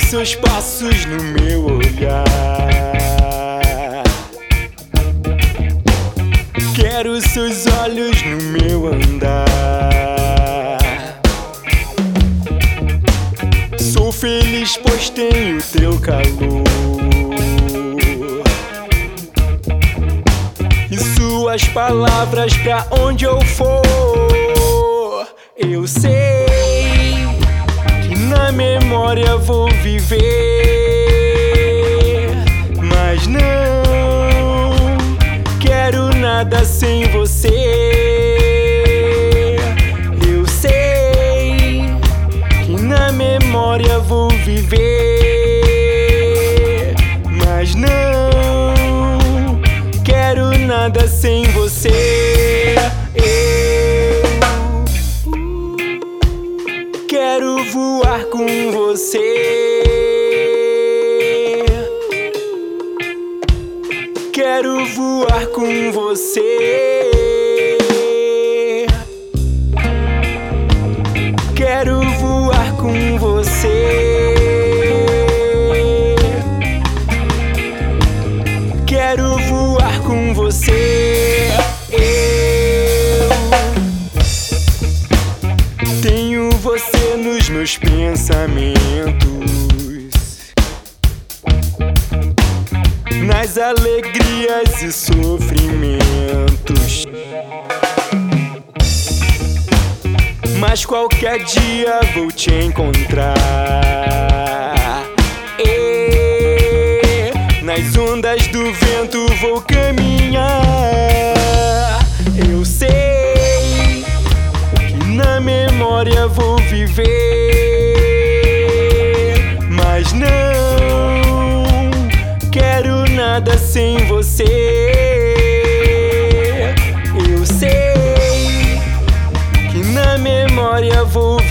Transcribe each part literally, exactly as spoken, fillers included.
seus passos no meu olhar. Quero seus olhos no meu andar. Sou feliz pois tenho teu calor e suas palavras pra onde eu for. Eu sei que na memória vou viver, mas não quero nada sem você. Eu sei que na memória vou viver, mas não quero nada sem você. Eu quero voar com você. Quero voar com você. Quero voar com você. Quero voar com você. Eu tenho você nos meus pensamentos, nas alegrias e sofrimentos. Mas qualquer dia vou te encontrar, e nas ondas do vento vou caminhar. Eu sei que na memória vou viver, mas não quero nada sem você. Eu sei que na memória vou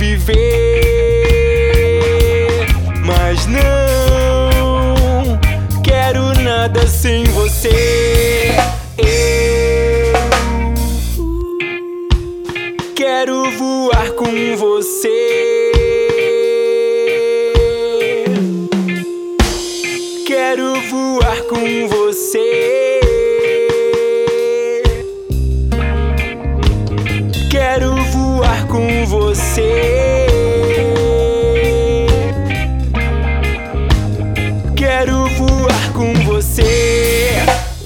viver, mas não quero nada sem você. Eu quero voar com você. Quero voar com você. Quero voar com você. Quero voar com você.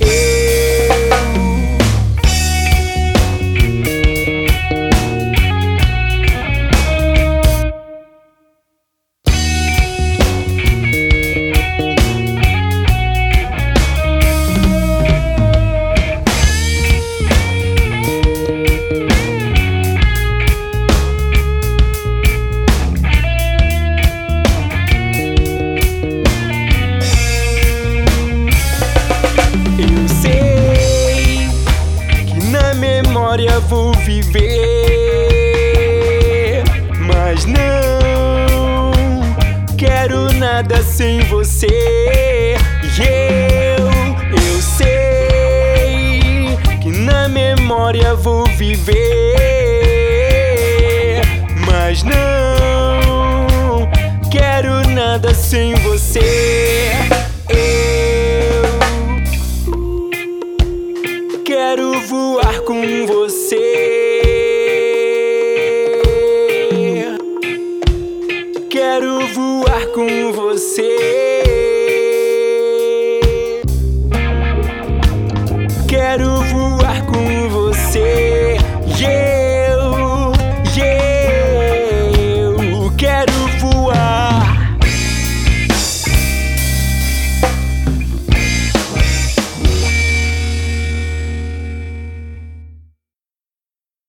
Vou viver, mas não quero nada sem você. E eu, eu sei que na memória vou viver, mas não quero nada sem você. Eu quero voar com você. Quero voar com você.